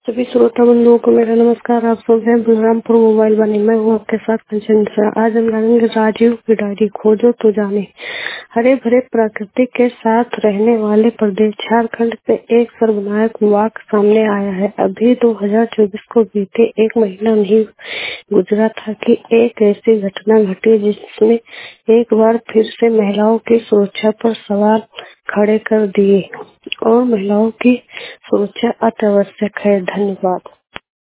सभी श्रोता बंधुओं को मेरा नमस्कार। आप सुन रहे हैं बलरामपुर मोबाइल वाणी। मैं हूँ आपके साथ कंचन मिश्रा। आज हम जानेंगे राजीव की डायरी, खोजो तो जाने। हरे भरे प्रकृति के साथ रहने वाले प्रदेश झारखंड से एक सर्वनायक वाक़ सामने आया है। अभी 2024 को बीते एक महीना नहीं गुजरा था कि एक ऐसी घटना घटी जिसने एक बार फिर से महिलाओं की सुरक्षा पर सवाल खड़े कर दिए और महिलाओं की सुरक्षा अत्यावश्यक है। धन्यवाद।